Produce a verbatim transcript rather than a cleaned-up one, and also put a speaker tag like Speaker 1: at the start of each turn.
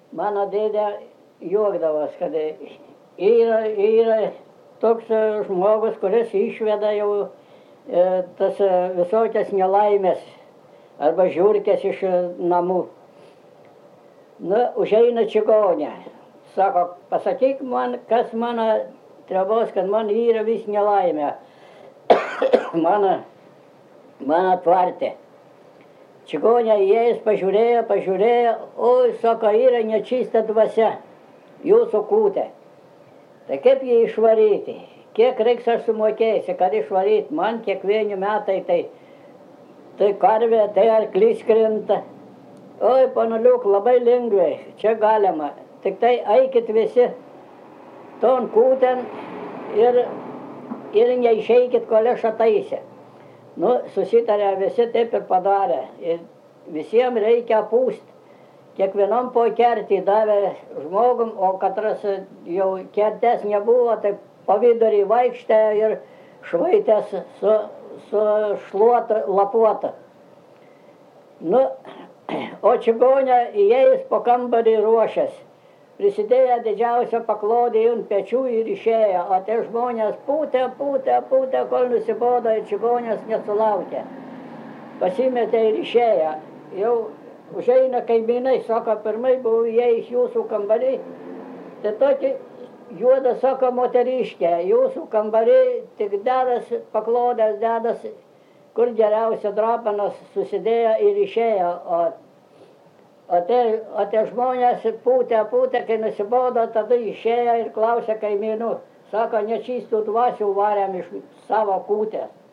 Speaker 1: Mano dėdė juokdavos, kad yra, yra toks žmogus, kuris išveda jau e, tas e, visokias nelaimės arba žiurkės iš namų. Nu, užeina čigonė. Sako, pasakyk man, kas mano trebos, kad man yra vis nelaimė. mano, mano tvarte. Čigonė įėjęs pažiūrėjo, pažiūrėjo, oi, sako, yra nečista dvasia, jūsų kūtė. Tai kaip jį išvaryti? Kiek reiks aš sumokėsiu, kad išvaryti? Man kiekvieni metai tai, tai karvė, tai arklys krinta. Oi, panuliuk, labai lengvai, čia galima. Tik tai eikit visi ton kūten ir, ir neišeikit, kol aš ataisė. Nu, susitarė visi taip ir padarė. Ir visiems reikia pūst. Kiekvienom po kertį davė žmogum, o katras jau kertės nebuvo, tai pavidurį vaikštė ir švaitės su, su šluota, lapuota. Nu, o čigonė įėjus po kambarį ruošęs. Prisidėjo didžiausią paklodį ant pečių ir išėjo, o tie žmonės pūtė, pūtė, pūtė, kol nusibodo ir čigonės nesulaukė. Pasimetė ir išėjo. Jau užeina kaimynai, sako, pirmai buvo įėjus jūsų kambarį, tai tokį juodą, sako, moteriškę, jūsų kambarį tik dedas, paklodės dedas, kur geriausia drapanas susidėjo ir išėjo, o O tie, o tie žmonės pūtė, pūtė, kai nusibodo, tada išėjo ir klausė kaimynų. Sako, nečistų dvasių varėm iš savo kūtės.